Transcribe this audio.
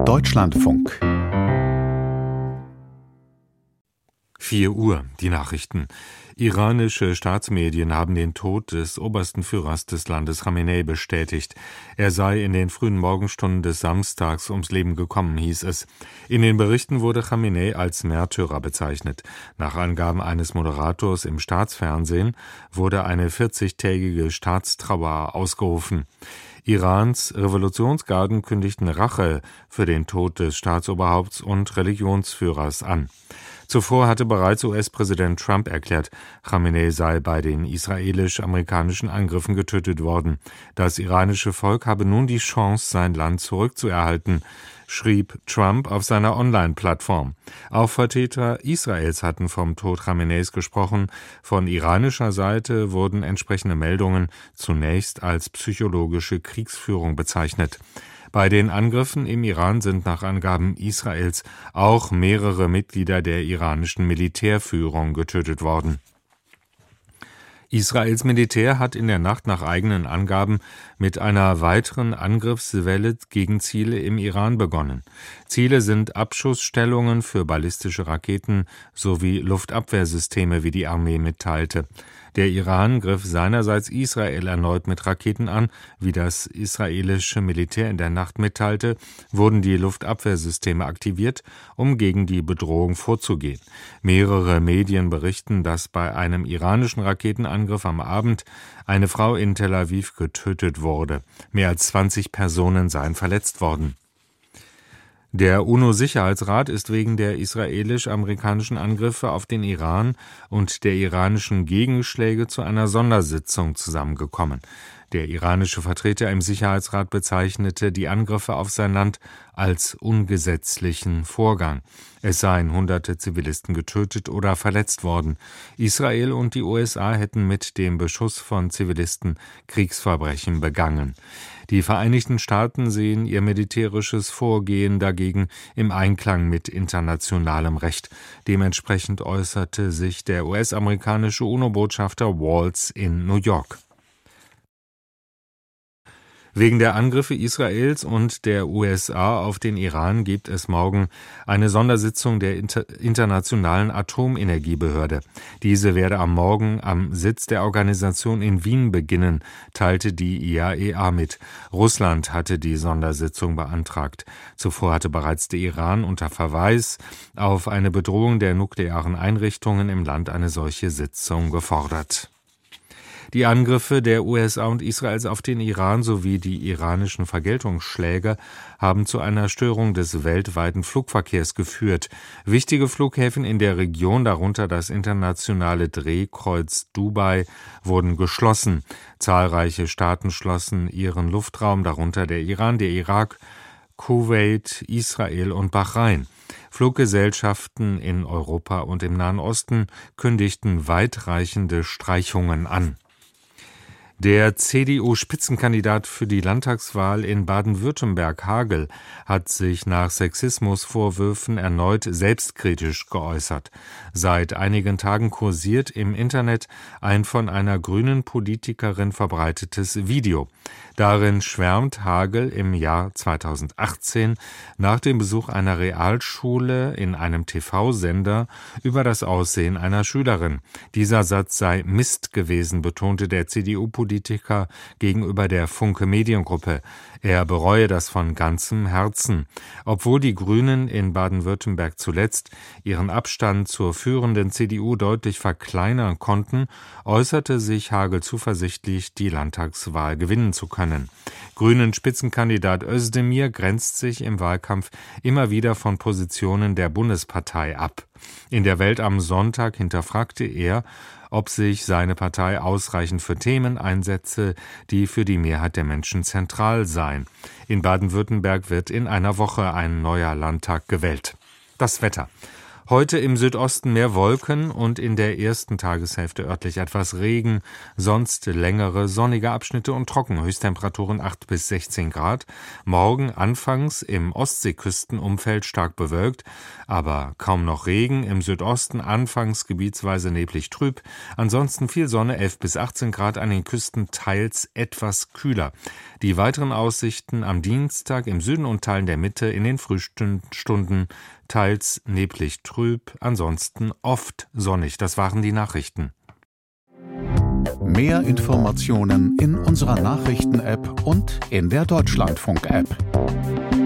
Deutschlandfunk 4 Uhr, die Nachrichten. Iranische Staatsmedien haben den Tod des obersten Führers des Landes Khamenei bestätigt. Er sei in den frühen Morgenstunden des Samstags ums Leben gekommen, hieß es. In den Berichten wurde Khamenei als Märtyrer bezeichnet. Nach Angaben eines Moderators im Staatsfernsehen wurde eine 40-tägige Staatstrauer ausgerufen. Irans Revolutionsgarden kündigten Rache für den Tod des Staatsoberhaupts und Religionsführers an. Zuvor hatte bereits US-Präsident Trump erklärt, Khamenei sei bei den israelisch-amerikanischen Angriffen getötet worden. Das iranische Volk habe nun die Chance, sein Land zurückzuerhalten, schrieb Trump auf seiner Online-Plattform. Auch Vertreter Israels hatten vom Tod Khameneis gesprochen. Von iranischer Seite wurden entsprechende Meldungen zunächst als psychologische Kriegsführung bezeichnet. Bei den Angriffen im Iran sind nach Angaben Israels auch mehrere Mitglieder der iranischen Militärführung getötet worden. Israels Militär hat in der Nacht nach eigenen Angaben mit einer weiteren Angriffswelle gegen Ziele im Iran begonnen. Ziele sind Abschussstellungen für ballistische Raketen sowie Luftabwehrsysteme, wie die Armee mitteilte. Der Iran griff seinerseits Israel erneut mit Raketen an. Wie das israelische Militär in der Nacht mitteilte, wurden die Luftabwehrsysteme aktiviert, um gegen die Bedrohung vorzugehen. Mehrere Medien berichten, dass bei einem iranischen Raketenangriff am Abend eine Frau in Tel Aviv getötet wurde. Mehr als 20 Personen seien verletzt worden. Der UNO-Sicherheitsrat ist wegen der israelisch-amerikanischen Angriffe auf den Iran und der iranischen Gegenschläge zu einer Sondersitzung zusammengekommen. Der iranische Vertreter im Sicherheitsrat bezeichnete die Angriffe auf sein Land als ungesetzlichen Vorgang. Es seien Hunderte Zivilisten getötet oder verletzt worden. Israel und die USA hätten mit dem Beschuss von Zivilisten Kriegsverbrechen begangen. Die Vereinigten Staaten sehen ihr militärisches Vorgehen dagegen im Einklang mit internationalem Recht. Dementsprechend äußerte sich der US-amerikanische UNO-Botschafter Waltz in New York. Wegen der Angriffe Israels und der USA auf den Iran gibt es morgen eine Sondersitzung der Internationalen Atomenergiebehörde. Diese werde am Morgen am Sitz der Organisation in Wien beginnen, teilte die IAEA mit. Russland hatte die Sondersitzung beantragt. Zuvor hatte bereits der Iran unter Verweis auf eine Bedrohung der nuklearen Einrichtungen im Land eine solche Sitzung gefordert. Die Angriffe der USA und Israels auf den Iran sowie die iranischen Vergeltungsschläge haben zu einer Störung des weltweiten Flugverkehrs geführt. Wichtige Flughäfen in der Region, darunter das internationale Drehkreuz Dubai, wurden geschlossen. Zahlreiche Staaten schlossen ihren Luftraum, darunter der Iran, der Irak, Kuwait, Israel und Bahrain. Fluggesellschaften in Europa und im Nahen Osten kündigten weitreichende Streichungen an. Der CDU-Spitzenkandidat für die Landtagswahl in Baden-Württemberg, Hagel, hat sich nach Sexismusvorwürfen erneut selbstkritisch geäußert. Seit einigen Tagen kursiert im Internet ein von einer grünen Politikerin verbreitetes Video. Darin schwärmt Hagel im Jahr 2018 nach dem Besuch einer Realschule in einem TV-Sender über das Aussehen einer Schülerin. Dieser Satz sei Mist gewesen, betonte der CDU-Politiker gegenüber der Funke Mediengruppe. Er bereue das von ganzem Herzen. Obwohl die Grünen in Baden-Württemberg zuletzt ihren Abstand zur führenden CDU deutlich verkleinern konnten, äußerte sich Hagel zuversichtlich, die Landtagswahl gewinnen zu können. Grünen-Spitzenkandidat Özdemir grenzt sich im Wahlkampf immer wieder von Positionen der Bundespartei ab. In der Welt am Sonntag hinterfragte er, ob sich seine Partei ausreichend für Themen einsetze, die für die Mehrheit der Menschen zentral seien. In Baden-Württemberg wird in einer Woche ein neuer Landtag gewählt. Das Wetter. Heute im Südosten mehr Wolken und in der ersten Tageshälfte örtlich etwas Regen, sonst längere sonnige Abschnitte und trocken, Höchsttemperaturen 8 bis 16 Grad. Morgen anfangs im Ostseeküstenumfeld stark bewölkt, aber kaum noch Regen, im Südosten anfangs gebietsweise neblig trüb, ansonsten viel Sonne, 11 bis 18 Grad, an den Küsten teils etwas kühler. Die weiteren Aussichten am Dienstag im Süden und Teilen der Mitte in den Frühstunden teils neblig trüb, ansonsten oft sonnig. Das waren die Nachrichten. Mehr Informationen in unserer Nachrichten-App und in der Deutschlandfunk-App.